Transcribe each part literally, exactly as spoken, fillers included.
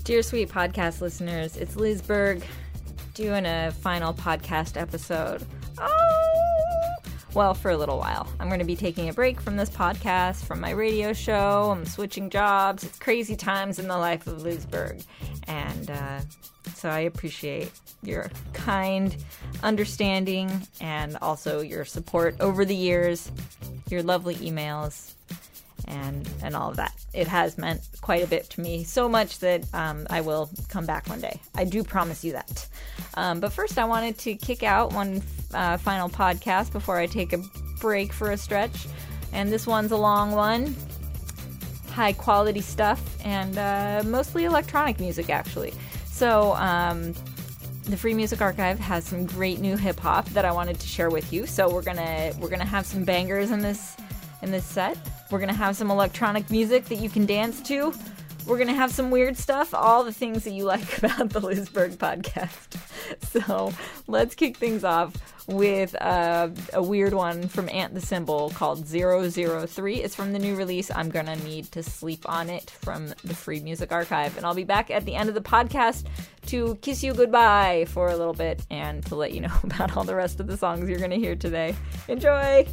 Dear sweet podcast listeners, it's Liz Berg doing a final podcast episode. Oh! Well, for a little while. I'm going to be taking a break from this podcast, from my radio show. I'm switching jobs. It's crazy times in the life of Liz Berg. And uh, so I appreciate your kind understanding and also your support over the years, your lovely emails, and and all of that. It has meant quite a bit to me, so much that um, I will come back one day. I do promise you that. Um, but first, I wanted to kick out one uh, final podcast before I take a break for a stretch. And this one's a long one. High quality stuff, and uh, mostly electronic music, actually. So, um, the Free Music Archive has some great new hip hop that I wanted to share with you. So we're gonna we're gonna have some bangers in this in this set. We're going to have some electronic music that you can dance to. We're going to have some weird stuff, all the things that you like about the Liz Berg podcast. So let's kick things off with uh, a weird one from Ant the Symbol called zero zero three. It's from the new release, I'm Gonna Need to Sleep on It, from the Free Music Archive. And I'll be back at the end of the podcast to kiss you goodbye for a little bit and to let you know about all the rest of the songs you're going to hear today. Enjoy!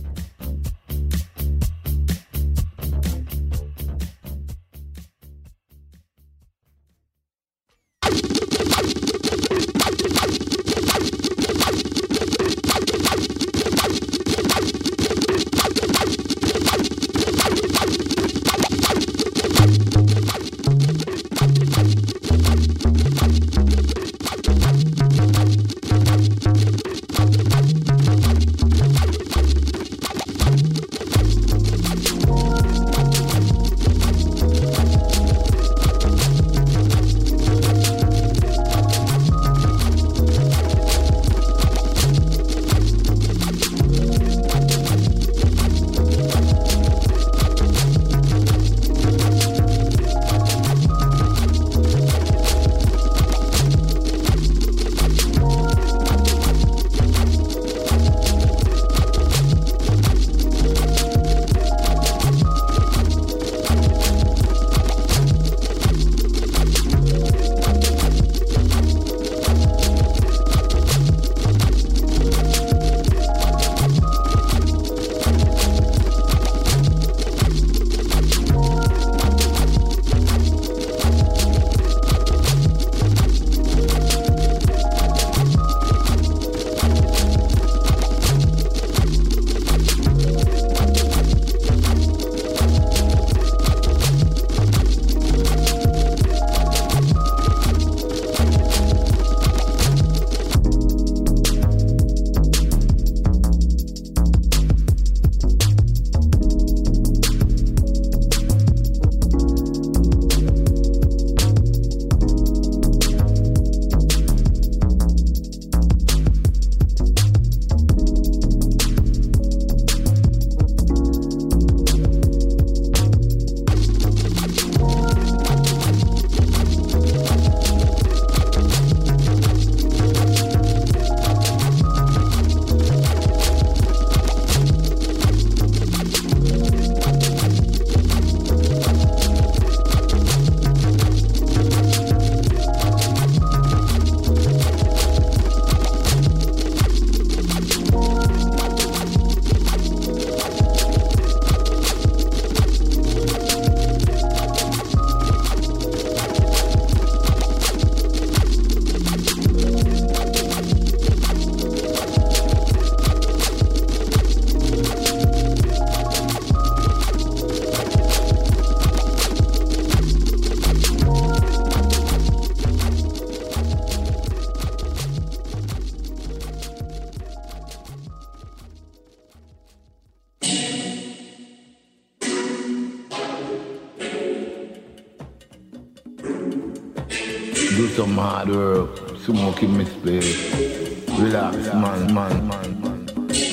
do some hard work, smoke in my space, relax, man, man, man, man.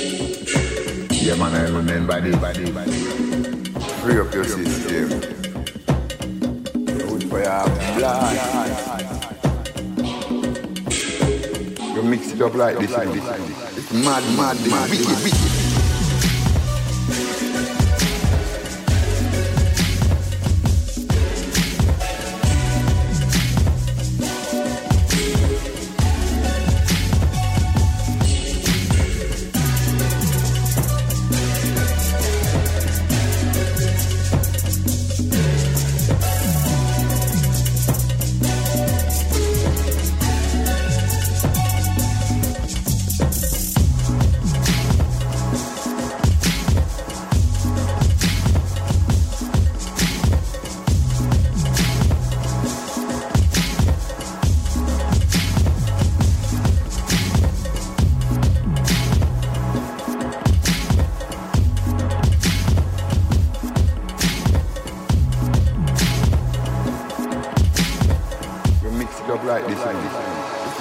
Yeah, man, I remember this, body, body. Free up your system. Good for your blood. You mix it up like this, like this. It's mad, mad, mad, wicked, wicked.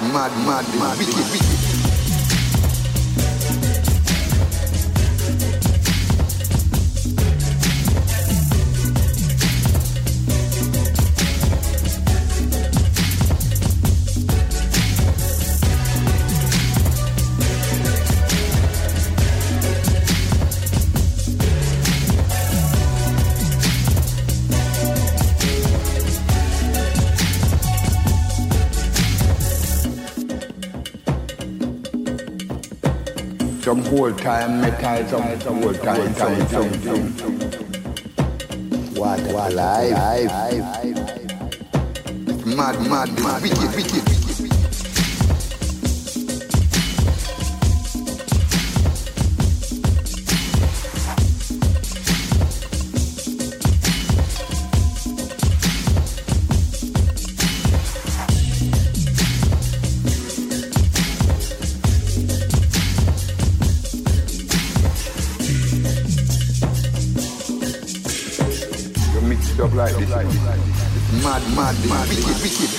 mad, mad, mad, wicked, wicked. Some whole time metal, some, some whole time, some, some, some, some. What alive? Mad, mad, mad, wicked, wicked. Up like this, like this, like this. Mad, mad, mad, wicked, wicked, wicked.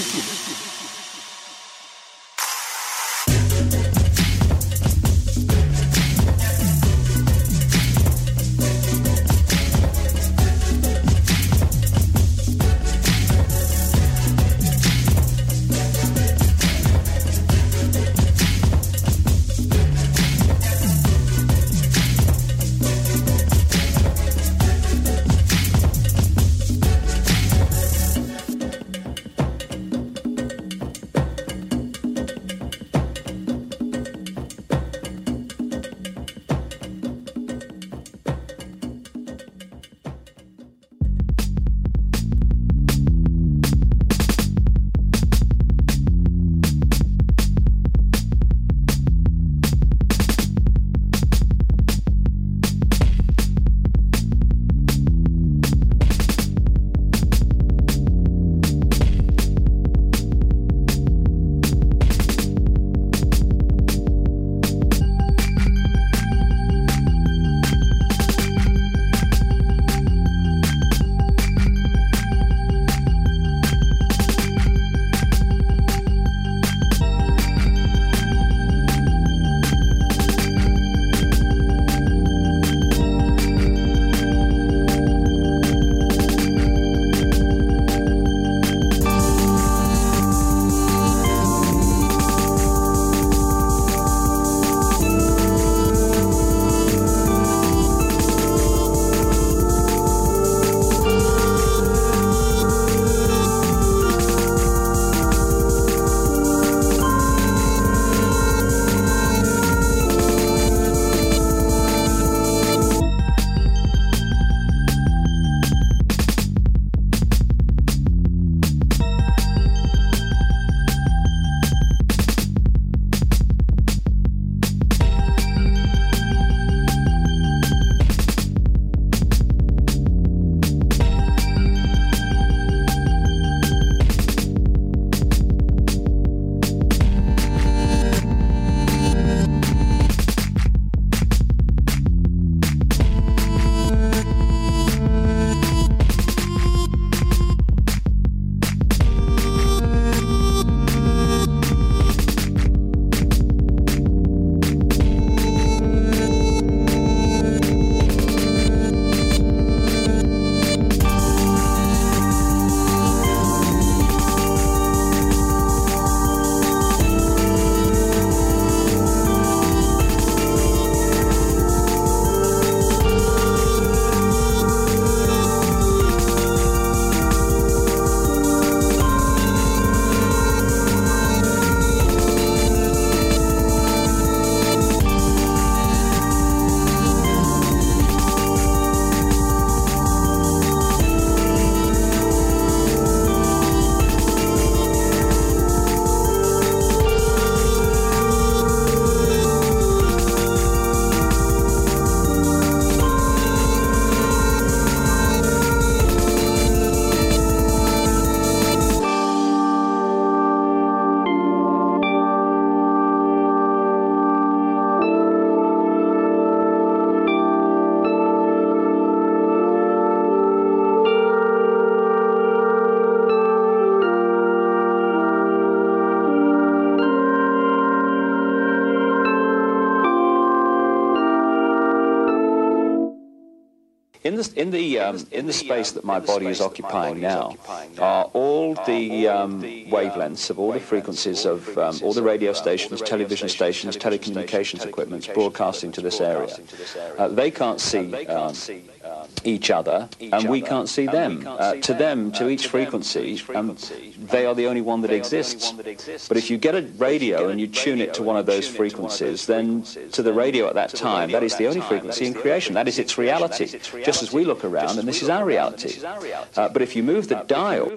the in the um, in the space that my body is occupying now are all the um, wavelengths of all the frequencies of um, all the radio stations, television stations, telecommunications equipments broadcasting to this area. Uh, they can't see um, each other, and we can't see them. Uh, to them, to each frequency, um, they are the only one that exists. But if you get a radio and you tune it to one of those frequencies, then to the radio at that time, that is the only frequency in creation. That is its reality, just as we look around, and this is our reality. Uh, but if you move the dial...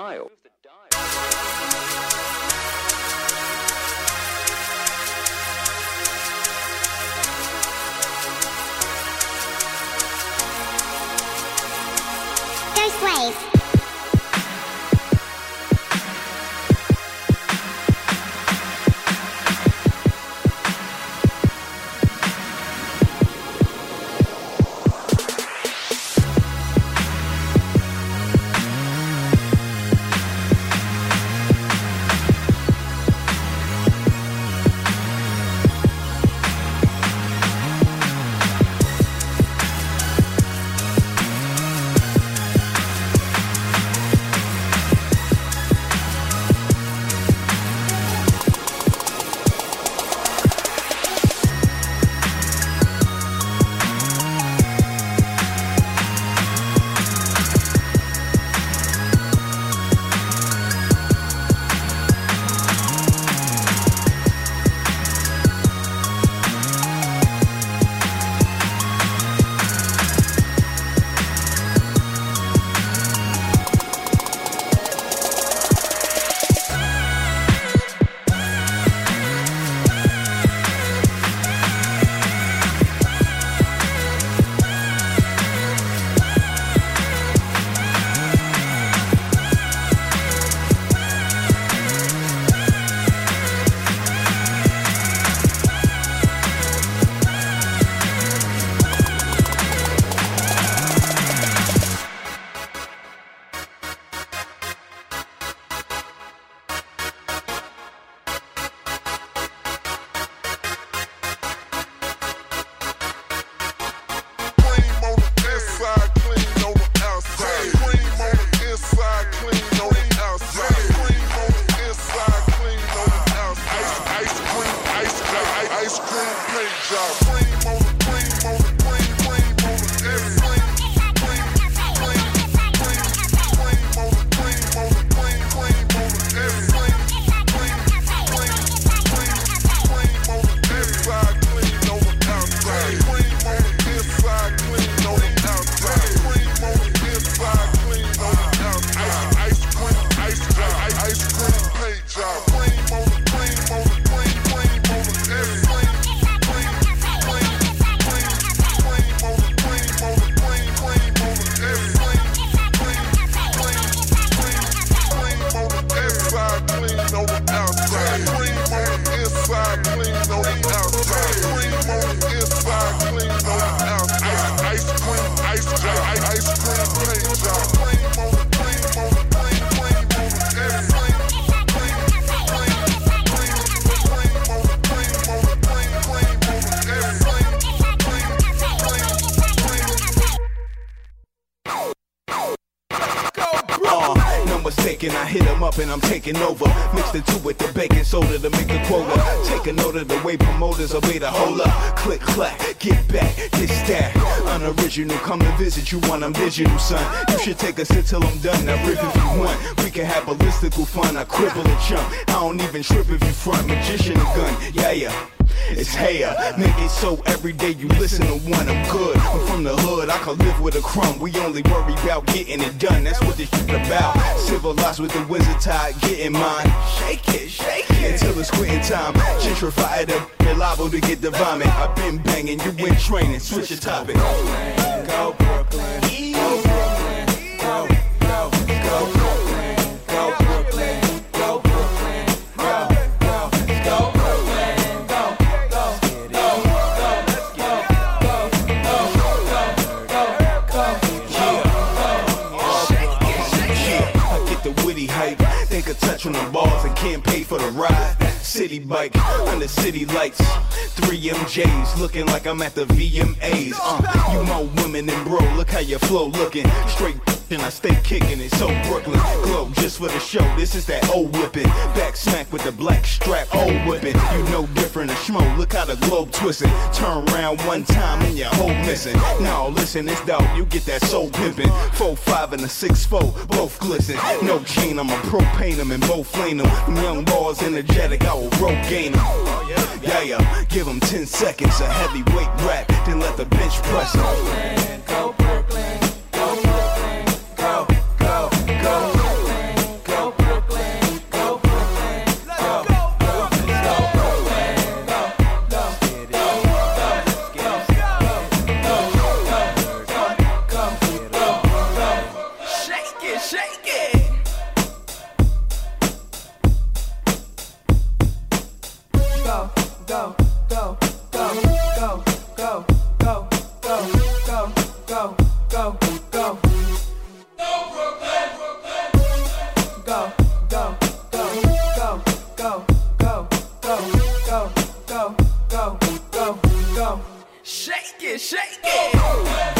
Ghost Wave. I hit them up and I'm taking over. Mix the two with the baking soda to make the quota. Take a note of the way promoters obey the hold up. Click, clack, get back, get stacked. Unoriginal, come to visit you when I'm digital, son. You should take a sit till I'm done. Now rip if you want. We can have ballistical fun. I cripple and chump. I don't even trip if you front. Magician and gun, yeah, yeah. It's hair, make it so every day you listen to one. I'm good, I'm from the hood, I can live with a crumb. We only worry about getting it done, that's what this shit about. Civilized with the wizard tide, getting mine. Shake it, shake it, until it's quitting time. Gentrify it up, you're liable to get the vomit. I've been banging, you been training, switch your topic. Go Brooklyn, go Brooklyn, go, go, go Brooklyn, go Brooklyn, go Brooklyn, go, go, go Brooklyn. Think a touch on the balls and can't pay for the ride. city bike under city lights. Three M Js looking like I'm at the V M As. Uh, you more women than bro, look how your flow looking. Straight and I stay kicking it, so Brooklyn glow just for the show. This is that old whipping, back smack with the black strap, old whipping. You know different a schmo, look how the globe twisting. Turn around one time and your whole missing. Now listen, it's dope, you get that soul pimping. Four five and a six four, both glisten. No chain, I'm a propane them and both lane them. Them young boys energetic, I will rope gain them. Yeah, yeah, give them ten seconds, a heavyweight rap, then let the bench press them. Go Brooklyn, go Brooklyn, go, go, go. Go Brooklyn, go Brooklyn, go, go, go, Brooklyn, go, go, go, go, go, go, go, go. Shake it, shake it. Go, go, go, go, go, go, go, go, go, go, go, go. Go Brooklyn, go, go, go, go, go, go, go, go, go, go, go, go. Shake it, shake it.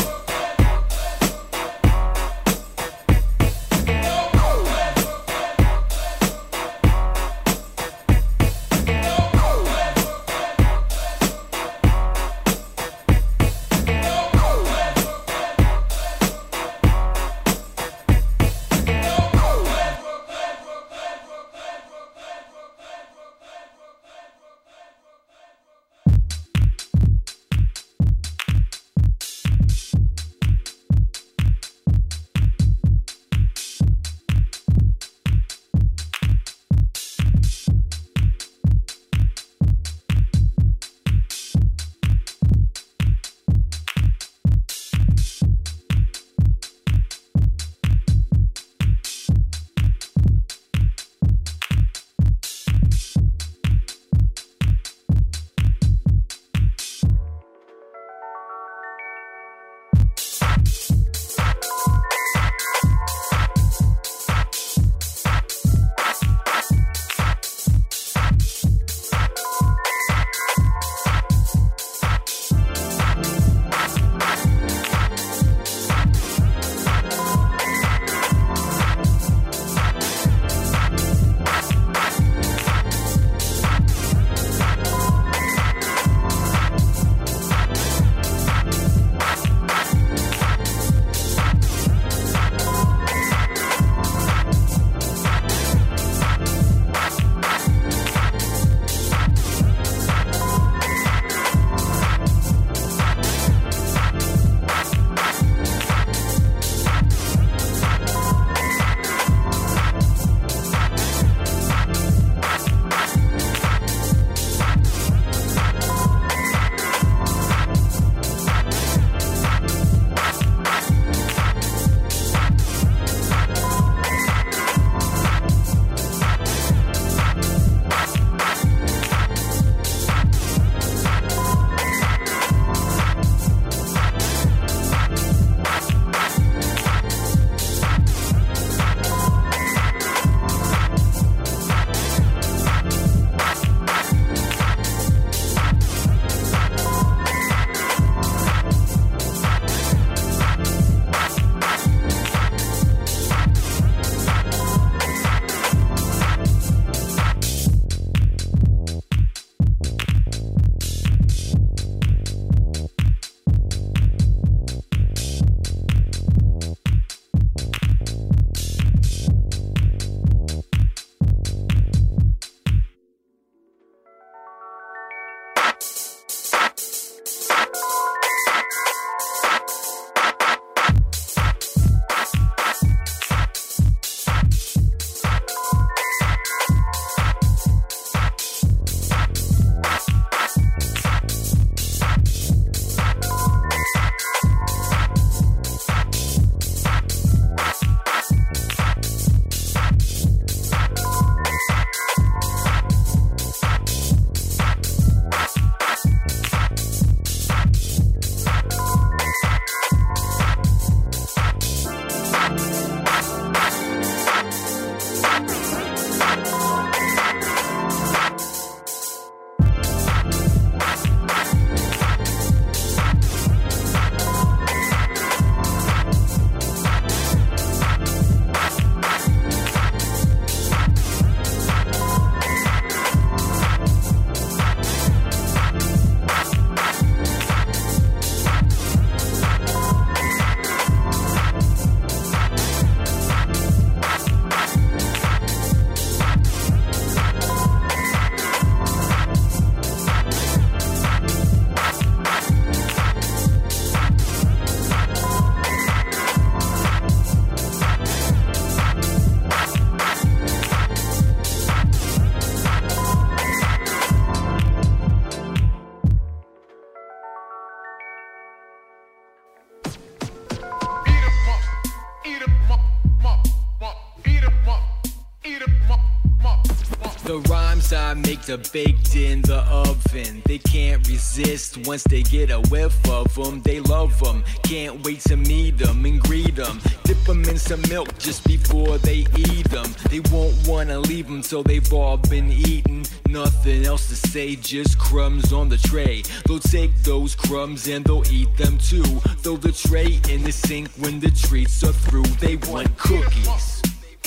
I make the baked in the oven. They can't resist once they get a whiff of them. They love them, can't wait to meet them and greet them. Dip them in some milk just before they eat them. They won't wanna leave them till they've all been eaten. Nothing else to say, just crumbs on the tray. They'll take those crumbs and they'll eat them too. Throw the tray in the sink when the treats are through. They want cookies.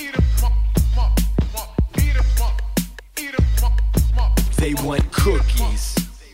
They want cookies.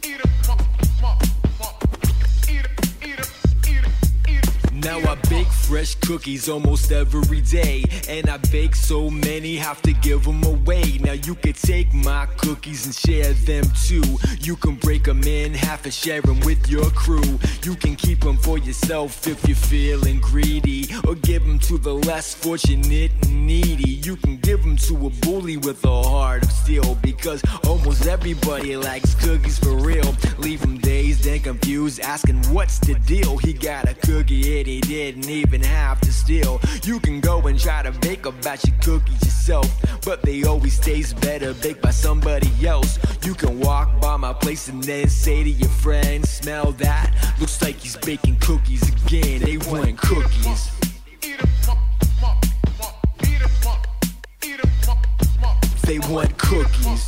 Now I bake fresh cookies almost every day, and I bake so many, have to give them away. Now you can take my cookies and share them too. You can break them in half and share them with your crew. You can keep them for yourself if you're feeling greedy, or give them to the less fortunate and needy. You can give them to a bully with a heart of steel, because almost everybody likes cookies for real. Leave them dazed and confused, asking what's the deal. He got a cookie and he didn't even have to steal. You can go and try to bake a batch of cookies yourself, but they always taste better baked by somebody else. You can walk by my place and then say to your friend, smell that? Looks like he's baking cookies again. They want cookies. They want cookies.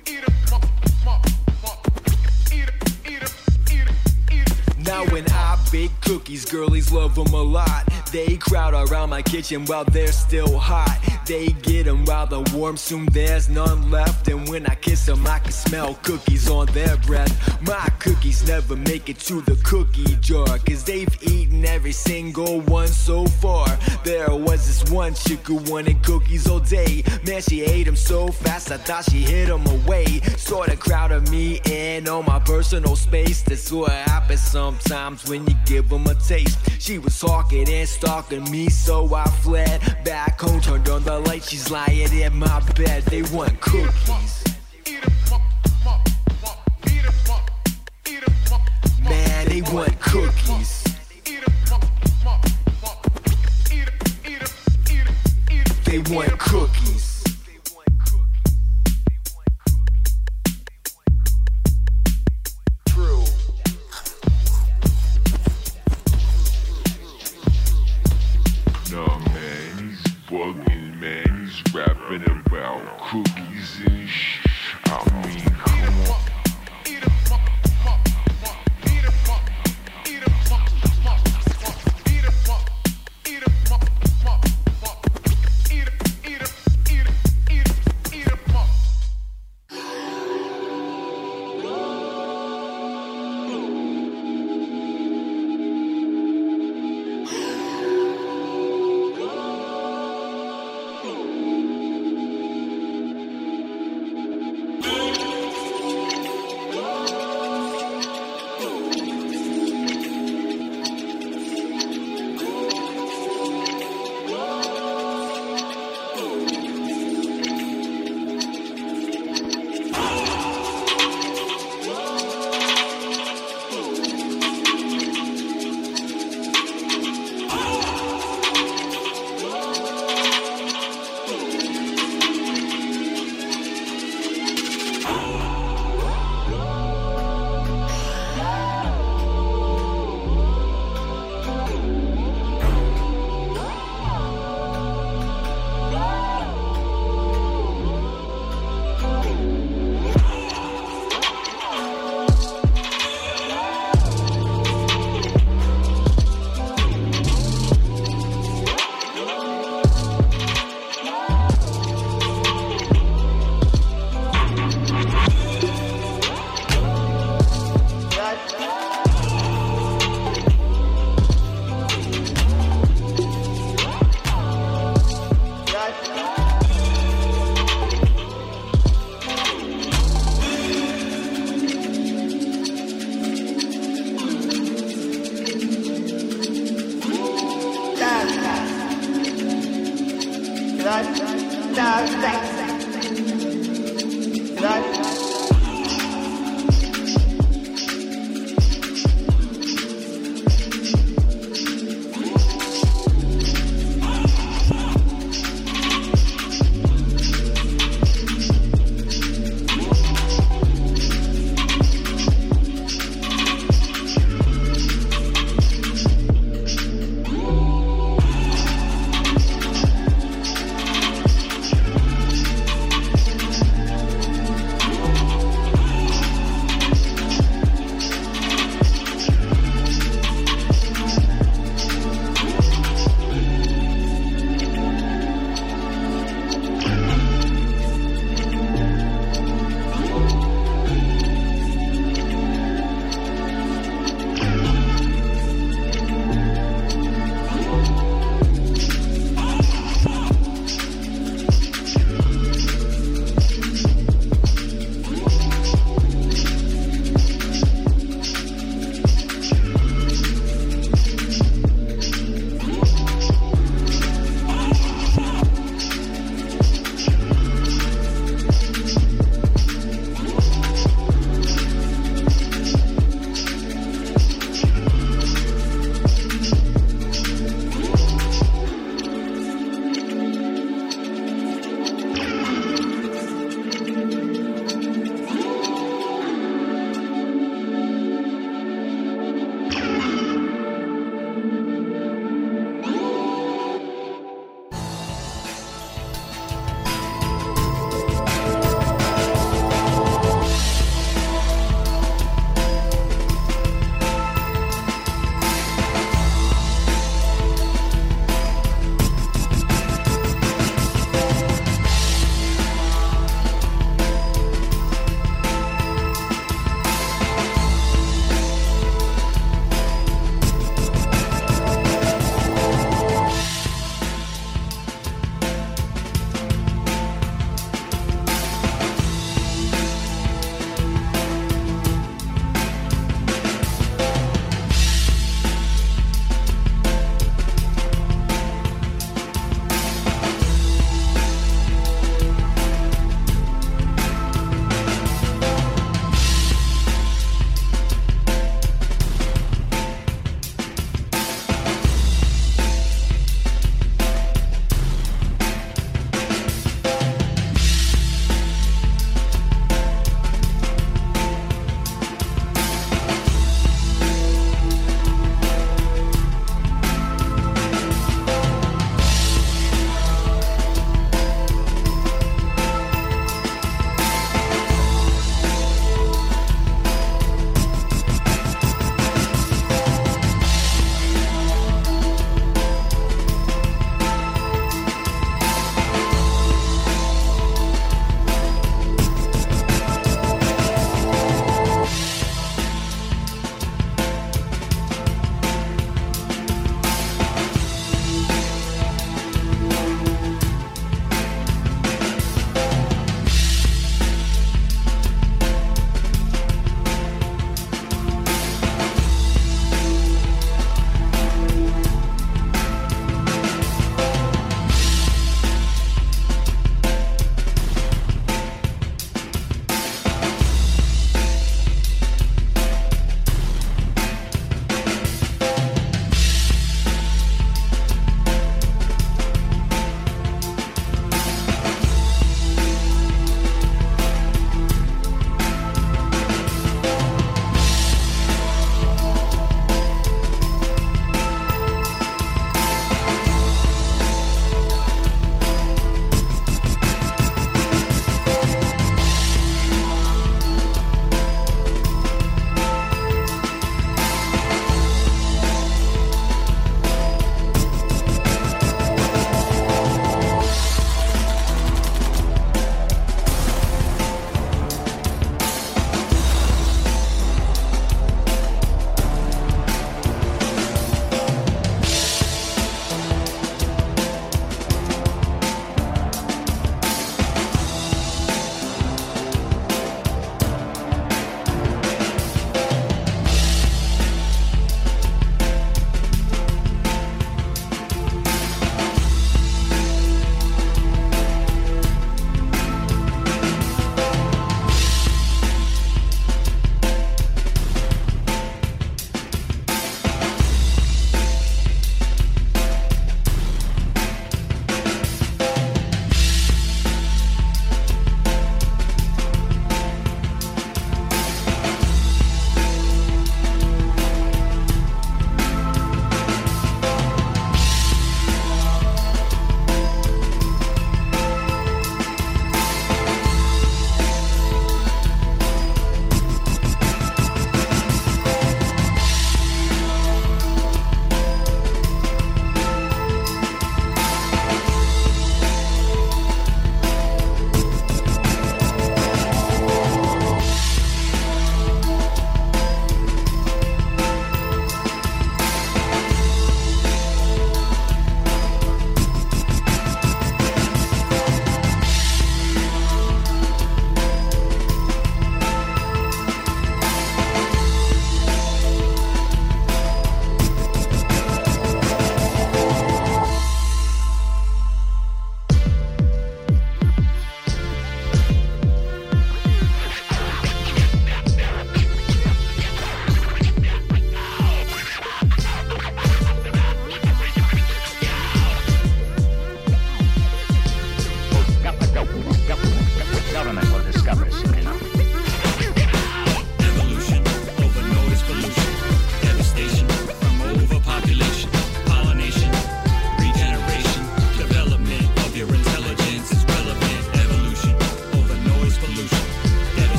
Now when I bake cookies, girlies love them a lot. They crowd around my kitchen while they're still hot. They get them while they're warm, soon there's none left. And when I kiss them, I can smell cookies on their breath. My cookies never make it to the cookie jar, cause they've eaten every single one so far. There was this one chick who wanted cookies all day. Man, she ate them so fast, I thought she hid them away. Sorta crowded me in on my personal space. That's what happens sometimes when you give them a taste. She was talking and stalking me, so I fled back home, turned on the light. She's lying in my bed. They want cookies. Man, they want cookies. They want cookies. True. No, man, he's bugging, man. He's rapping about cookies and sh. I mean, come on.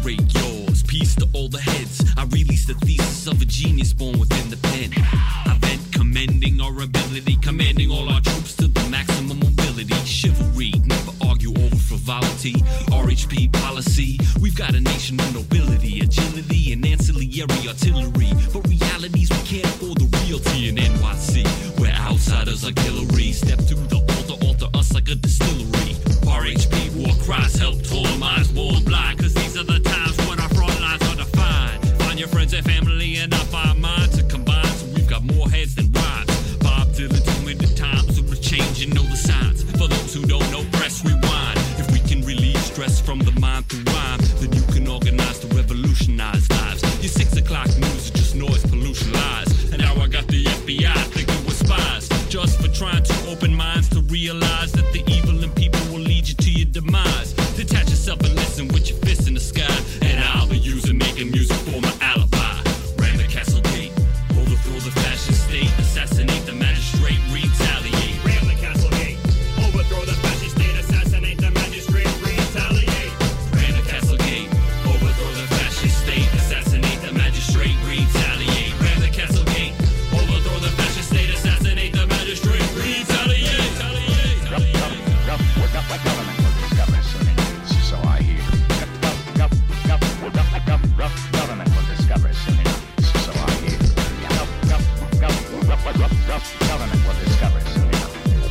liberate yours. Peace to all the heads. I release the thesis of a genius born within the pen. I vent commending our ability, commanding all our troops to the maximum mobility. Chivalry, never argue over frivolity. R H P policy, we've got a nation with nobility, agility, and ancillary artillery. But realities, we can't afford the realty in N Y C. Where outsiders are artillery. Step to the altar, alter us like a distillery. R H P war cries, help taller minds born blind. Cause these are the times when our front lines are defined. Find your friends and family and I find mine to combine. So we've got more heads than rhymes. Bob Dylan told me the times of the change and know the signs. For those who don't know, press rewind. If we can relieve stress from the mind through rhyme, then you can organize to revolutionize lives. Your six o'clock news is just noise, pollution, lies. And now I got the F B I thinking we're spies. Just for trying to open minds to realize that the evil in people will lead you to your demise. Detach yourself and listen with your fists in the sky. And I'll be using making music for my alibi. Ram the castle gate, overthrow the fascist state, assassinate the magistrate, retaliate. Ram the castle gate, overthrow the fascist state, assassinate the magistrate, retaliate. Ram the castle gate, overthrow the fascist state, assassinate the magistrate, retaliate. Ram the castle gate, overthrow the fascist state, assassinate the magistrate, retaliate. Government will discover soon enough, so I hear. Government will discover soon enough, so I hear. Government will discover soon enough.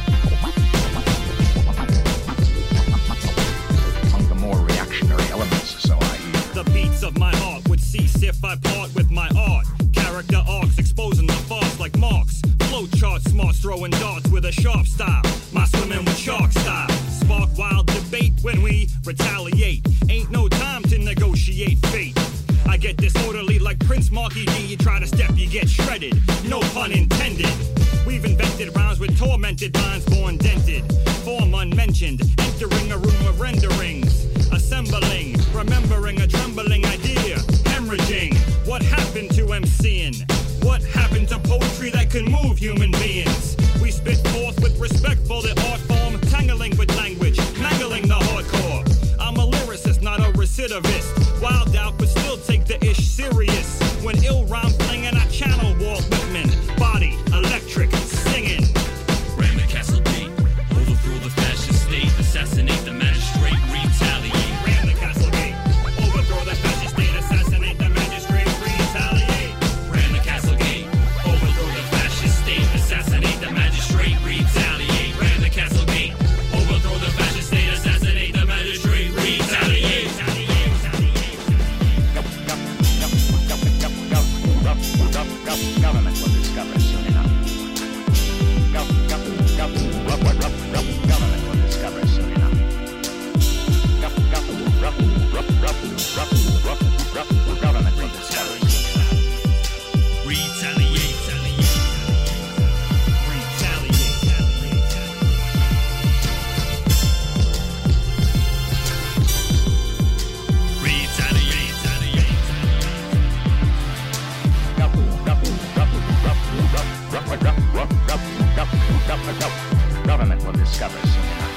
Among the more reactionary elements, so I hear. The beats of my heart would cease if I part with my art. Character arcs exposing the farce like marks. Flow chart smarts throwing darts with a sharp style. My swimming with shark style. Spark wild debate when we retaliate. Ain't no time to negotiate fate. I get disorderly like Prince Marky D. You try to step, you get shredded. No pun intended. We've invented rhymes with tormented minds born dented. Form unmentioned. Entering a room of renderings. Assembling. Remembering a trembling idea. Hemorrhaging. What happened to MCing? What happened to poetry that can move human beings? We spit forth with respect for the art form. Tangling with language. Mangling the hardcore. I'm a lyricist, not a recidivist. Wild out, but still take the ish serious. When ill rhyme flinging, I channel Walt Whitman. Body, electric, singing. Ram the castle gate, overthrow the fascist state, assassinate the magistrate, retaliate. Ram the castle gate, overthrow the fascist state, assassinate the magistrate, retaliate. Ram the castle gate, overthrow the fascist state, assassinate the magistrate, retaliate. Ram the castle gate, overthrow the fascist state, assassinate the magistrate, retaliate. Government will discover soon enough. Government will discover soon enough. Government will discover soon enough. Retaliate. Government will discover soon enough.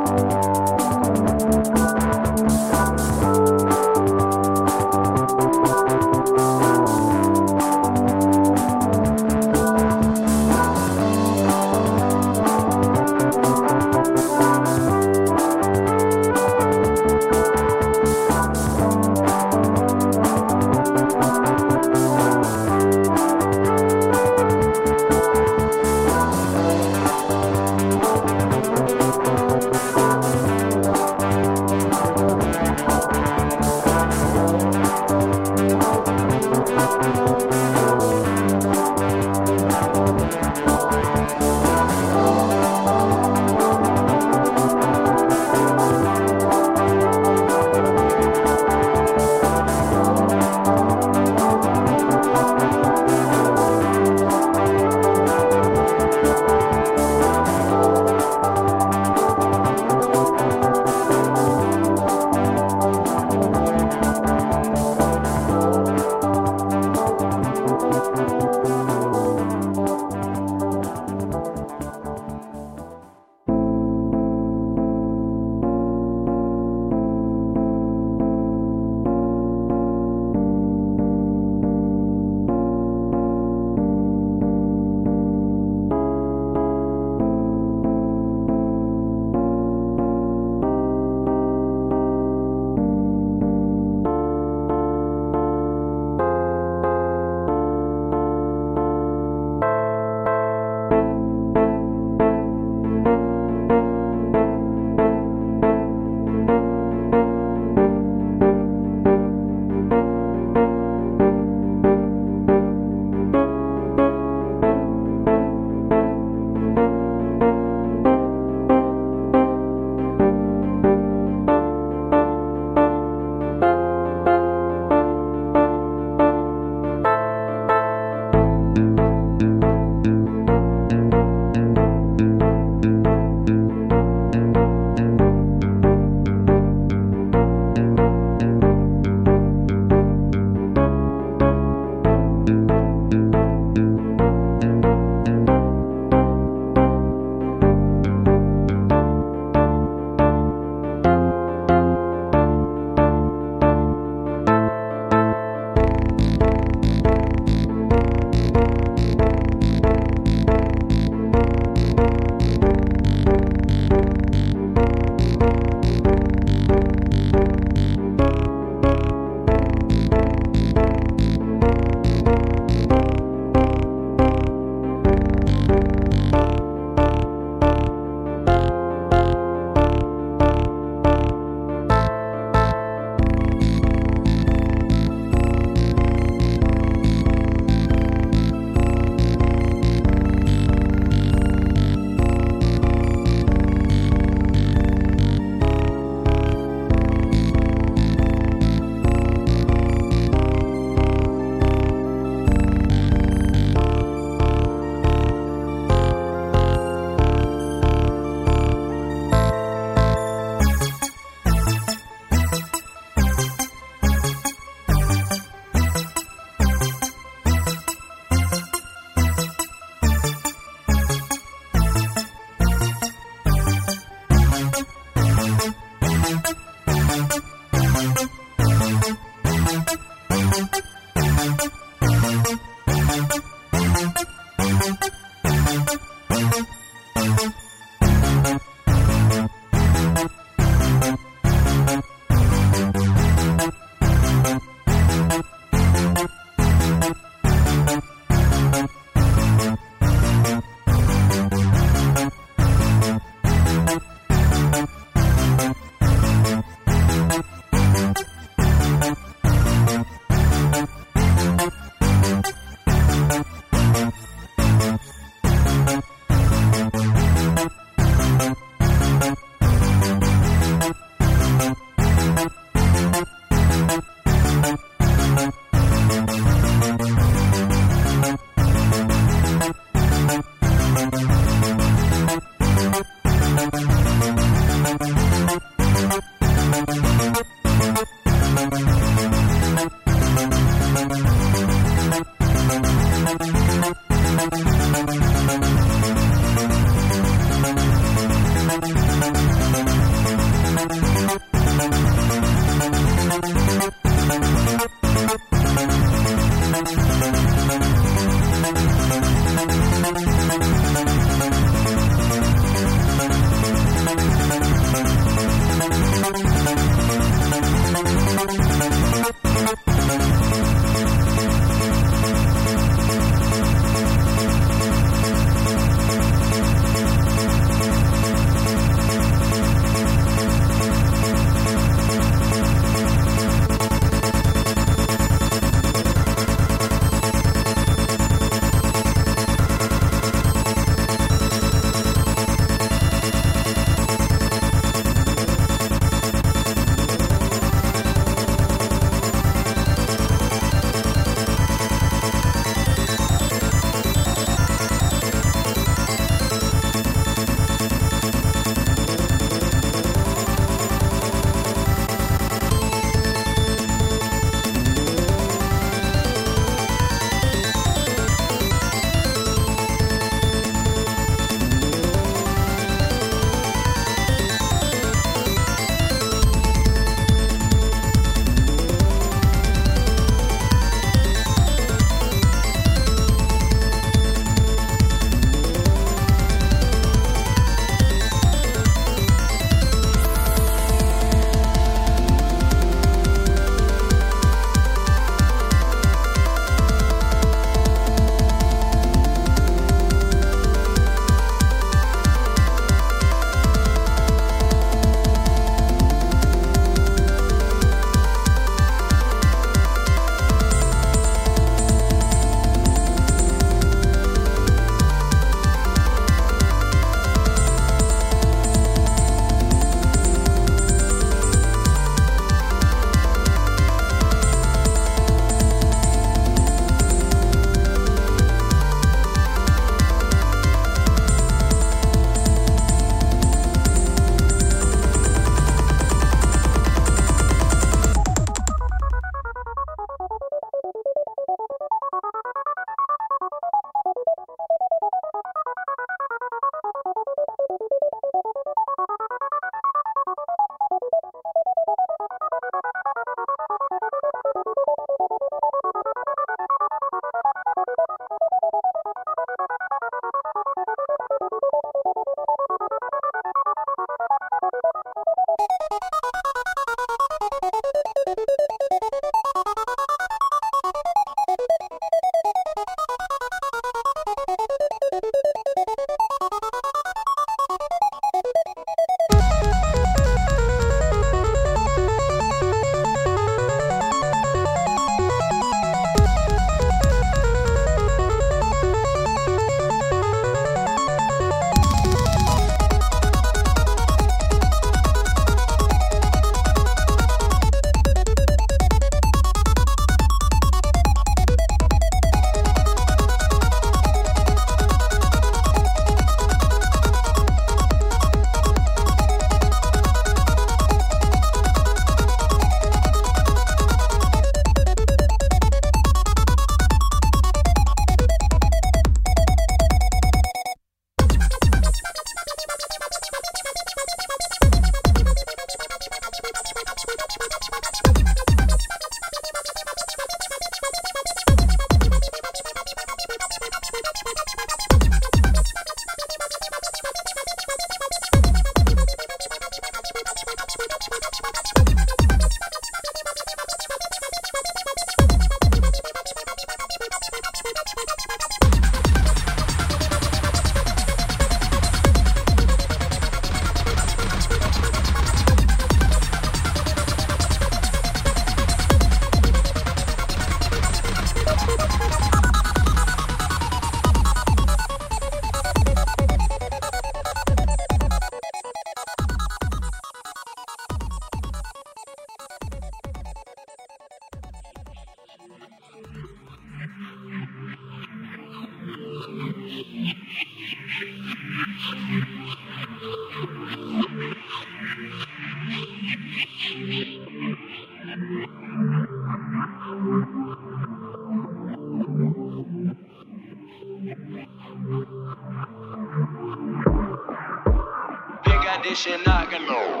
this shit not gonna.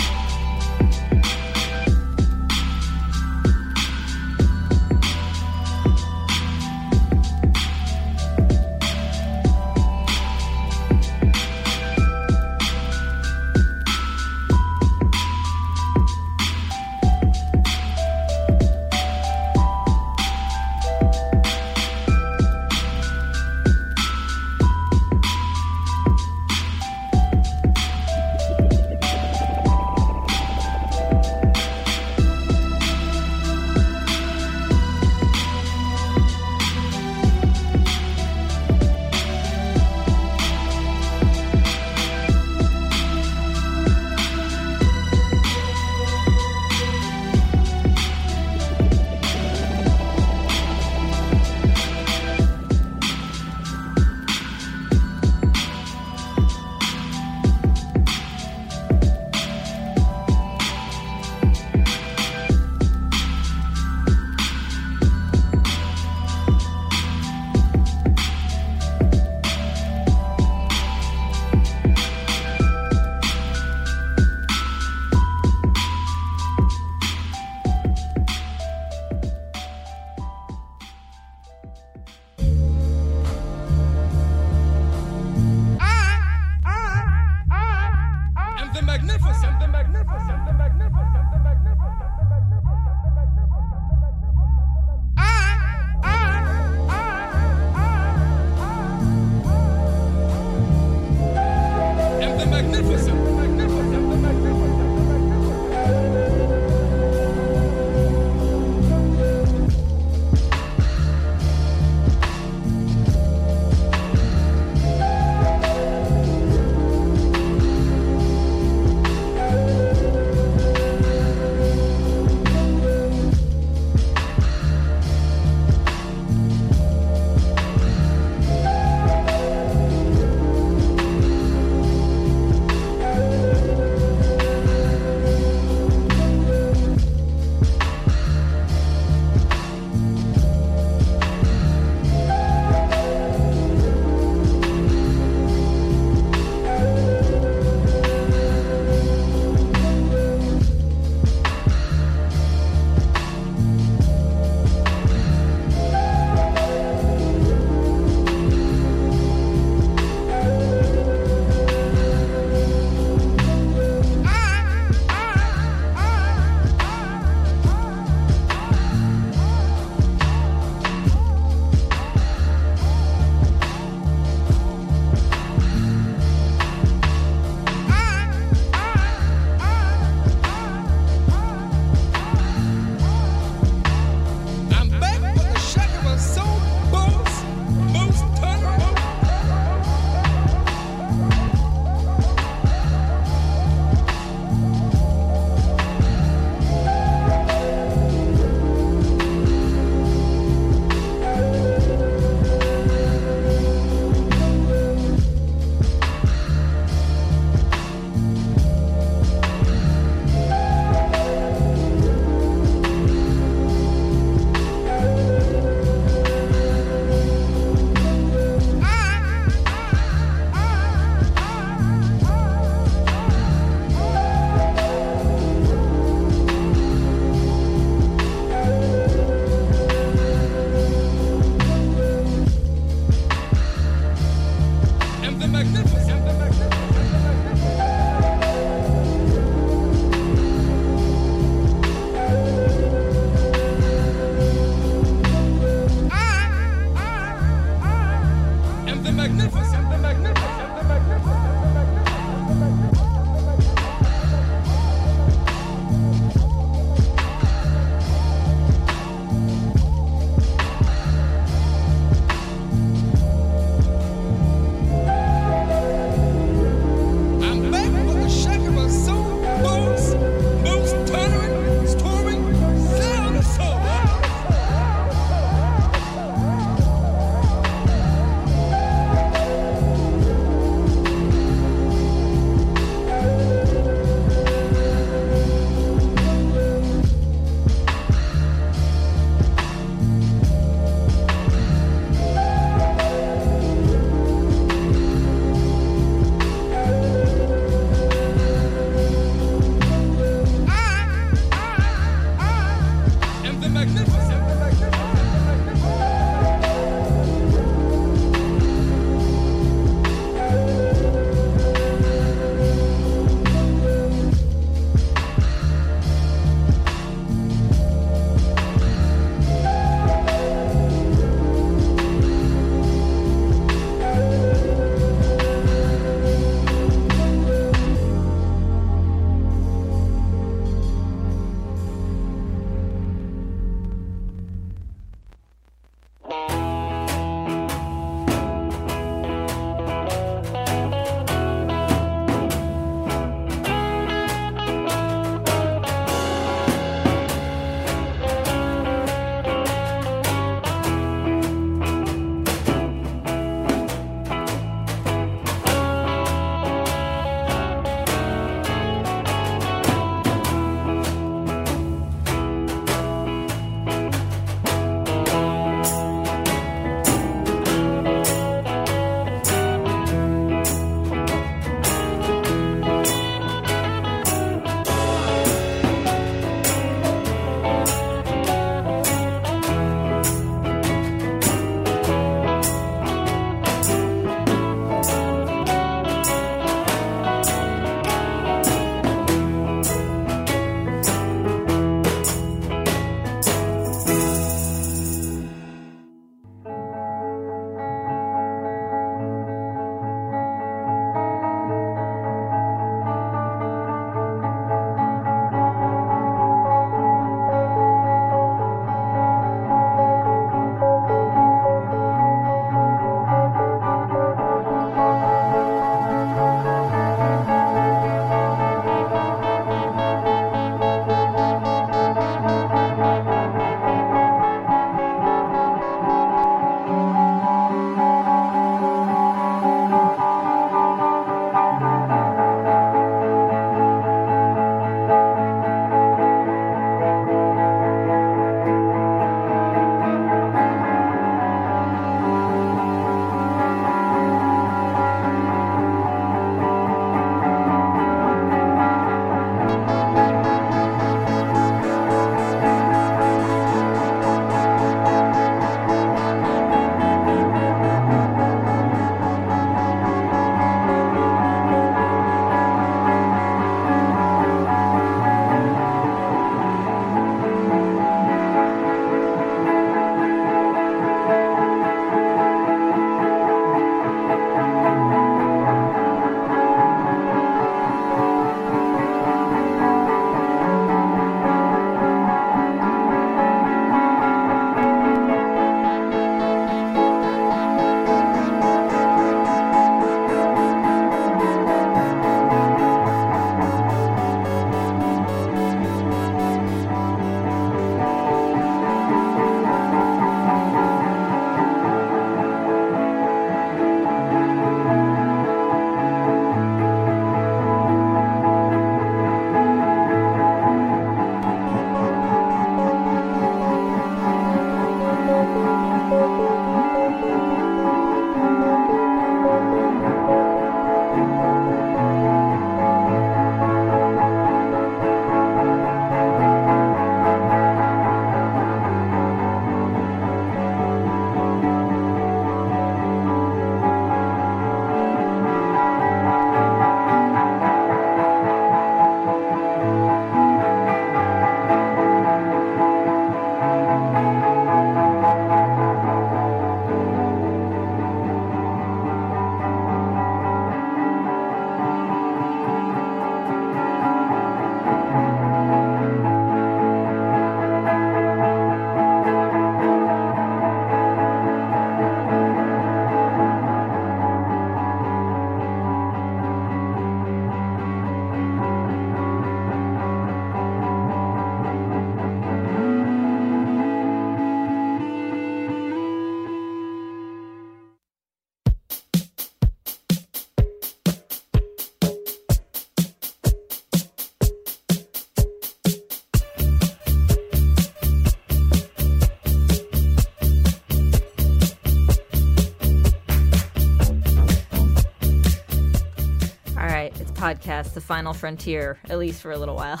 podcast, The Final Frontier, at least for a little while.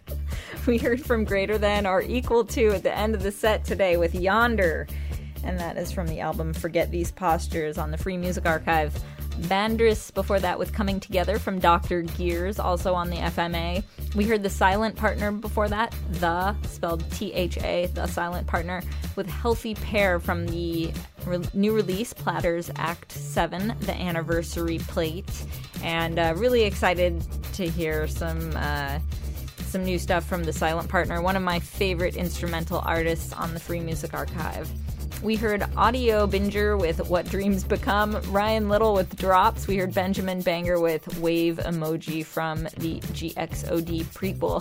We heard from Greater Than or Equal To at the end of the set today with Yonder, and that is from the album Forget These Postures on the Free Music Archive. Bandris before that with Coming Together from Doctor Gears, also on the F M A. We heard The Silent Partner before that, The, spelled T H A, The Silent Partner, with Healthy Pair from the re- new release, Platters Act seven, the anniversary plate. And uh, really excited to hear some... Uh, some new stuff from The Silent Partner, one of my favorite instrumental artists on the Free Music Archive. We heard Audio Binger with What Dreams Become, Ryan Little with Drops. We heard Benjamin Banger with Wave Emoji from the G X O D prequel.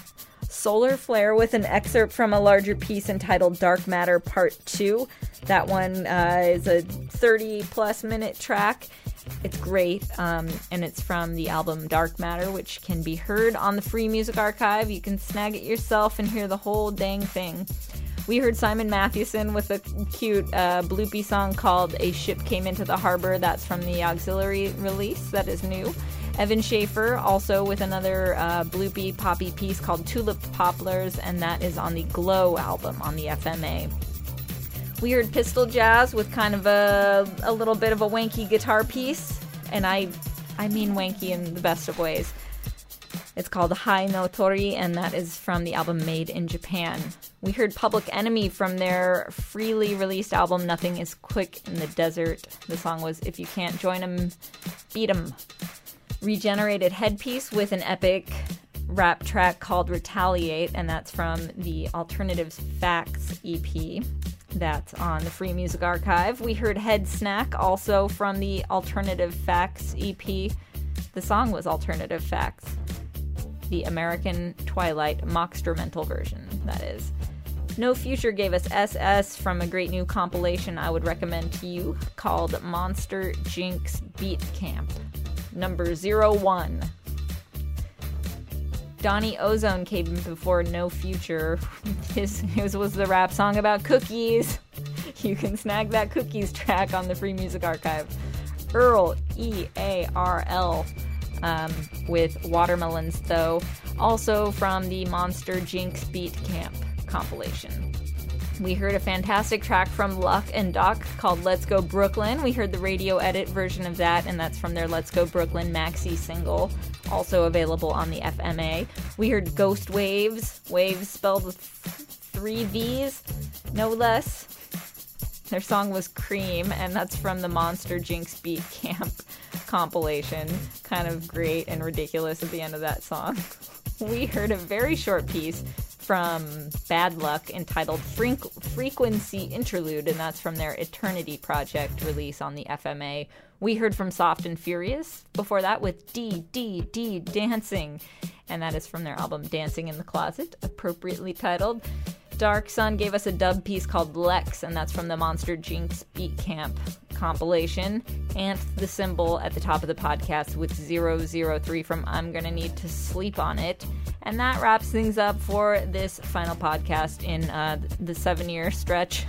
Solar Flare with an excerpt from a larger piece entitled Dark Matter Part two. That one uh, is a thirty plus minute track. It's great, um, and it's from the album Dark Matter, which can be heard on the Free Music Archive. You can snag it yourself and hear the whole dang thing. We heard Simon Mathewson with a cute uh, bloopy song called A Ship Came Into the Harbor. That's from the auxiliary release that is new. Evan Schaefer also with another uh, bloopy poppy piece called Tulip Poplars, and that is on the Glow album on the F M A. We heard Pistol Jazz with kind of a a little bit of a wanky guitar piece, and I I mean wanky in the best of ways. It's called Hai no Tori, and that is from the album Made in Japan. We heard Public Enemy from their freely released album Nothing is Quick in the Desert. The song was If You Can't Join 'Em, Beat 'Em. Regenerated Headpiece with an epic rap track called Retaliate, and that's from the Alternatives Facts E P. That's on the Free Music Archive. We heard Head Snack, also from the Alternative Facts E P. The song was Alternative Facts. The American Twilight mockstrumental version, that is. No Future gave us S S from a great new compilation I would recommend to you called Monster Jinx Beat Camp, number zero one. Donny Ozone came before No Future. His, his was the rap song about cookies. You can snag that cookies track on the Free Music Archive. Earl, E A R L, um, with Watermelons, though, also from the Monster Jinx Beat Camp compilation. We heard a fantastic track from Luck and Doc called Let's Go Brooklyn. We heard the radio edit version of that, and that's from their Let's Go Brooklyn maxi single, also available on the F M A. We heard Ghost Waves, waves spelled with three V's, no less. Their song was Cream, and that's from the Monster Jinx Beat Camp compilation. Kind of great and ridiculous at the end of that song. We heard a very short piece from Bad Luck entitled Fre- Frequency Interlude, and that's from their Eternity Project release on the F M A. We heard from Soft and Furious before that with D D D Dancing, and that is from their album Dancing in the Closet, appropriately titled. Dark Sun gave us a dub piece called Lex, and that's from the Monster Jinx Beat Camp compilation. And the symbol at the top of the podcast with zero zero three from I'm Gonna Need to Sleep on It. And that wraps things up for this final podcast in uh, the seven-year stretch.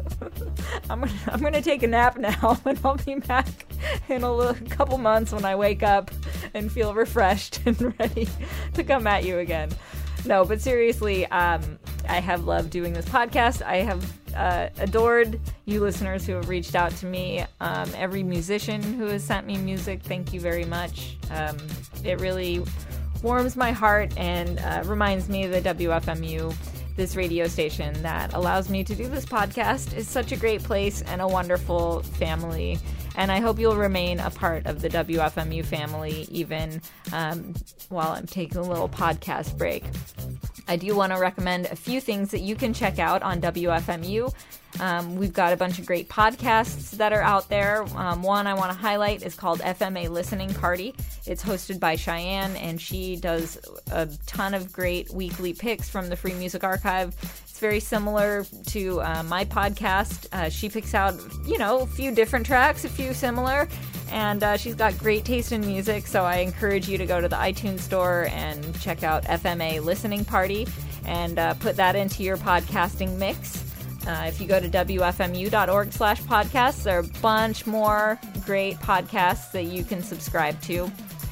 I'm gonna I'm gonna take a nap now, and I'll be back in a little, couple months when I wake up and feel refreshed and ready to come at you again. No, but seriously, um, I have loved doing this podcast. I have uh, adored you listeners who have reached out to me. Um, every musician who has sent me music, thank you very much. Um, it really warms my heart and uh, reminds me that W F M U, this radio station that allows me to do this podcast, is such a great place and a wonderful family. And I hope you'll remain a part of the W F M U family even um, while I'm taking a little podcast break. I do want to recommend a few things that you can check out on W F M U. Um, we've got a bunch of great podcasts that are out there. Um, one I want to highlight is called F M A Listening Party. It's hosted by Cheyenne, and she does a ton of great weekly picks from the Free Music Archive. It's very similar to uh, my podcast. Uh, she picks out, you know, a few different tracks, a few similar, and uh, she's got great taste in music, so I encourage you to go to the iTunes store and check out F M A Listening Party and uh, put that into your podcasting mix. Uh, if you go to W F M U dot org slash podcasts, there are a bunch more great podcasts that you can subscribe to.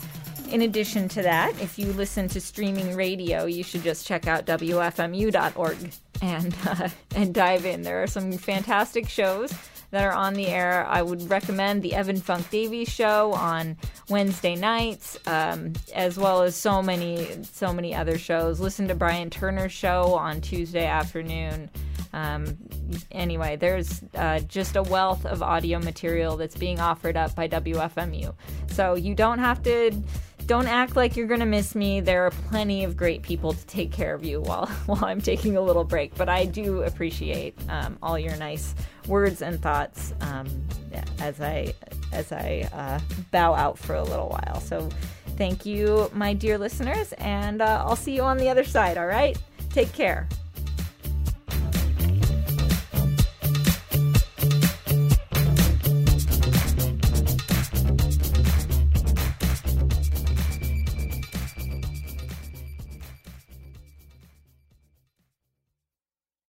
In addition to that, if you listen to streaming radio, you should just check out W F M U dot org and uh, and dive in. There are some fantastic shows that are on the air. I would recommend the Evan Funk Davies show on Wednesday nights, um, as well as so many, so many other shows. Listen to Brian Turner's show on Tuesday afternoon. Um, anyway, there's uh, just a wealth of audio material that's being offered up by W F M U. So you don't have to, don't act like you're going to miss me. There are plenty of great people to take care of you while, while I'm taking a little break. But I do appreciate um, all your nice words and thoughts um, as I, as I uh, bow out for a little while. So thank you, my dear listeners, and uh, I'll see you on the other side, all right? Take care.